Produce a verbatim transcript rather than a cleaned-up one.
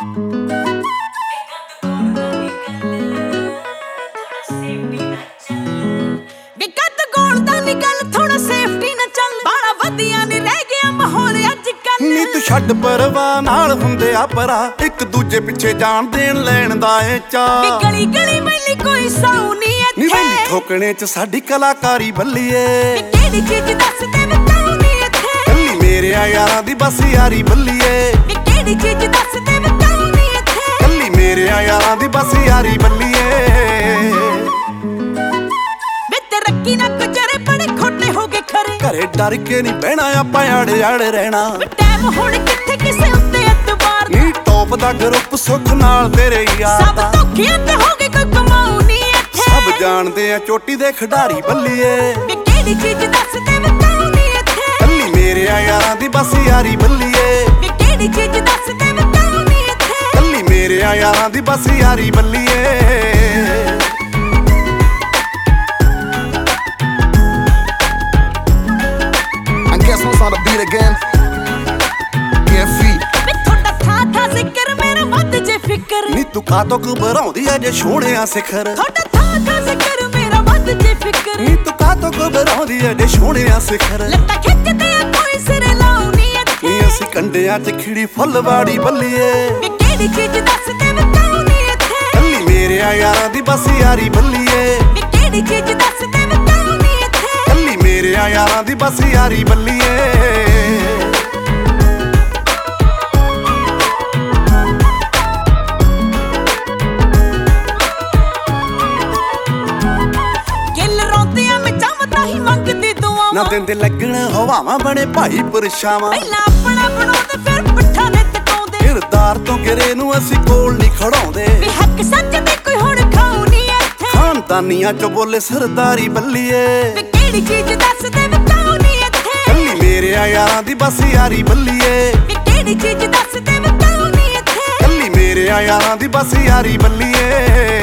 ਛੱਡ ਪਰਵਾਹ ਨਾਲ ਹੁੰਦੇ ਆ ਪਰਾ ਇੱਕ ਦੂਜੇ ਪਿੱਛੇ ਜਾਣ ਦੇਣ ਲੈਣ ਦਾ ਏ ਚਾਹ। ਗਲੀ ਗਲੀ ਮੈਲੀ ਕੋਈ ਸੌ ਨੀ ਇੱਥੇ ਨੀ ਵੈਲੀ ਠੋਕਣੇ ਚ ਸਾਡੀ ਕਲਾਕਾਰੀ ਬੱਲੀਏ। ਕਿਹੜੀ ਚੀਜ਼ ਦੱਸ ਦੇ ਬਤਾਉ ਨੀ ਇੱਥੇ ਕੱਲੀ ਮੇਰੇ ਯਾਰਾਂ ਦੀ ਬਸ ਯਾਰੀ ਬੱਲੀਏ। ਕਿਹੜੀ ਚੀਜ਼ ਦੱਸ ਦੇ ਬਤਾਉ ਨੀ ਇੱਥੇ ਕੱਲੀ ਮੇਰੇ ਯਾਰਾਂ ਦੀ ਬਸ ਯਾਰੀ ਬੱਲੀਏ। ਵੇ ਤੇ ਰੱਖੀ ਨਾ ਕੁਚਰੇ ਬੜੇ ਖੋਟੇ ਹੋ ਗਏ ਖਰੇ ਘਰੇ ਡਰ ਕੇ ਨਹੀਂ ਬਹਿਣਾ ਆਪਾਂ ਆੜੇ ਆੜੇ ਰਹਿਣਾ। ਟਾਈਮ ਹੁਣ ਕਿੱਥੇ ਕਿਸੇ ਉੱਤੇ ਇਤਬਾਰ ਨੀ ਟੌਪ ਦਾ ਗਰੁੱਪ ਸੁੱਖ ਨਾਲ ਤੇਰੇ ਯਾਰ ਸਭ ਧੋਖਿਆਂ ਤੇ ਹੋ ਗਏ ਕੋਈ ਕਮਾਉ ਨੀ ਇੱਥੇ ਸਭ ਜਾਣਦੇ ਆ ਚੋਟੀ ਦੇ ਖਿਡਾਰੀ ਬੱਲੀਏ। ਕਿਹੜੀ ਚੀਜ਼ ਦੱਸ ਦੇ ਬਤਾਉ ਨੀ ਇੱਥੇ ਕੱਲੀ ਮੇਰੇ ਯਾਰਾਂ ਦੀ ਬਸ ਯਾਰੀ ਬੱਲੀਏ। ਕਿਹੜੀ ਚੀਜ਼ ਦੱਸ ਦੇ ਬਤਾਉ ਨੀ ਇੱਥੇ ਕੱਲੀ ਮੇਰੇ ਯਾਰਾਂ ਦੀ ਬਸ ਯਾਰੀ ਬੱਲੀਏ। On the beat again. Yeah, feet. ਵੇ ਤੁਹਾਡਾ ਥਾ ਥਾ ਜ਼ਿਕਰ ਮੇਰਾ ਵੱਧ ਜੇ ਫਿਕਰ ਨੀ ਤੂੰ ਕਾਤੋਂ ਘਬਰਾਉਂਦੀ ਐ ਜੇ ਸੋਹਣਿਆ ਸਿਖਰ। ਤੁਹਾਡਾ ਥਾ ਥਾ ਜ਼ਿਕਰ ਮੇਰਾ ਵੱਧ ਜੇ ਫਿਕਰ ਨੀ ਤੂੰ ਕਾਤੋਂ ਘਬਰਾਉਂਦੀ ਐ ਜੇ ਸੋਹਣਿਆ ਸਿਖਰ। ਲੱਤਾਂ ਖਿੱਚਦੇ ਆ ਕੋਈ ਸਿਰੇ ਲਾਉਣੀ ਇੱਥੇ ਨੀ ਅਸੀਂ ਕੰਡਿਆਂ ਚ ਖਿੜੀ ਫੁੱਲਵਾੜੀ ਬੱਲੀਏ। ਵੇ ਕਿਹੜੀ ਚੀਜ਼ ਦੱਸ ਦੇ ਬਤਾਉ ਨੀ ਇੱਥੇ ਕੱਲੀ ਮੇਰੇ ਯਾਰਾਂ ਦੀ ਬਸ ਯਾਰੀ ਬੱਲੀਏ। ਵੇ ਕਿਹੜੀ ਚੀਜ਼ ਦੱਸ ਦੇ ਬਤਾਉ ਨੀ ਇੱਥੇ ਕੱਲੀ ਮੇਰੇ ਯਾਰਾਂ ਦੀ ਬਸ ਯਾਰੀ ਬੱਲੀਏ। ਨਾ ਦਿੰਦੇ ਲੱਗਣ ਹਵਾਵਾਂ ਬਣੇ ਭਾਈ ਪਰਛਾਵਾਂ ਪਹਿਲਾਂ ਆਪਣਾ ਬਣਾਉਂਦੇ ਫਿਰ ਪੱਠਾ ਨੇ ਟਕਾਉਂਦੇ ਕਿਰਦਾਰ ਤੋਂ ਗਿਰੇ ਨੂੰ ਅਸੀਂ ਕੋਲ ਨਹੀਂ ਖੜਾਉਂਦੇ ਵੀ ਹੱਕ ਸੱਚ ਦੇ ਕੋਈ ਹੁਣ ਖਾਉਣੀ ਇੱਥੇ ਖਾਨਦਾਨੀਆਂ ਚ ਬੋਲੇ ਸਰਦਾਰੀ ਬੱਲੀਏ। ਵੀ ਕਿਹੜੀ ਚੀਜ਼ ਦੱਸ ਦੇ ਬਤਾਉ ਨੀ ਇੱਥੇ ਕੱਲੀ ਮੇਰੇ ਯਾਰਾਂ ਦੀ ਬਸ ਯਾਰੀ ਬੱਲੀਏ। ਵੀ ਕਿਹੜੀ ਚੀਜ਼ ਦੱਸ ਦੇ ਬਤਾਉ ਨੀ ਇੱਥੇ ਕੱਲੀ ਮੇਰੇ ਯਾਰਾਂ ਦੀ ਬਸ ਯਾਰੀ ਬੱਲੀਏ।